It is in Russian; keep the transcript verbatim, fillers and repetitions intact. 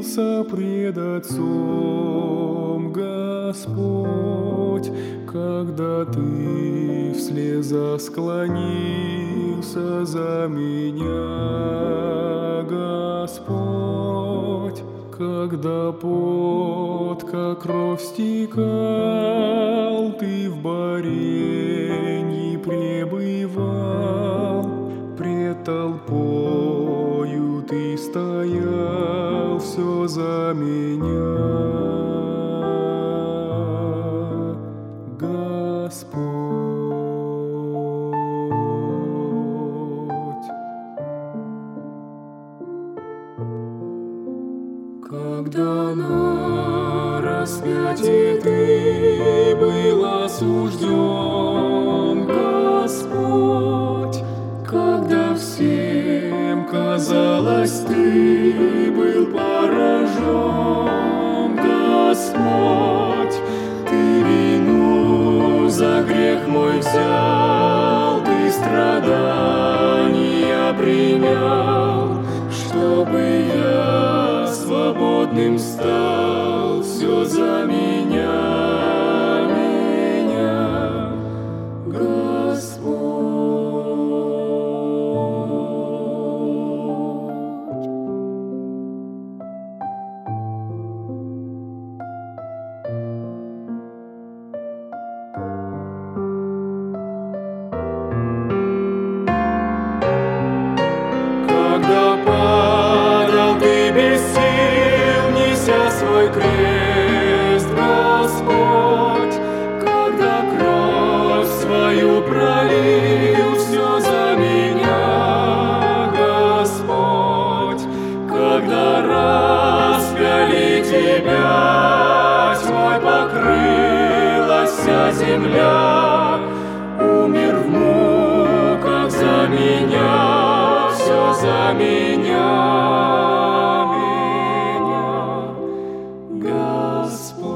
явился пред Отцом Господь, когда Ты в слезах склонился за меня, Господь, когда пот, как кровь стекал, Ты в боренье пребывал, пред толпою Ты стоял все за меня, Господь. Когда на распятии Ты был осужден, Господь, когда всем казалось, Ты был поражен, Господь, Ты вину за грех мой взял, Ты страдания принял, чтобы я свободным стал, все за меня, меня, Господь. Когда падал Ты без сил, неся свой крест, Господь, когда кровь свою пролил все за меня, Господь, когда распяли Тебя, тьмой покрылась вся земля, умер в муках за меня, все за меня, меня, Господь.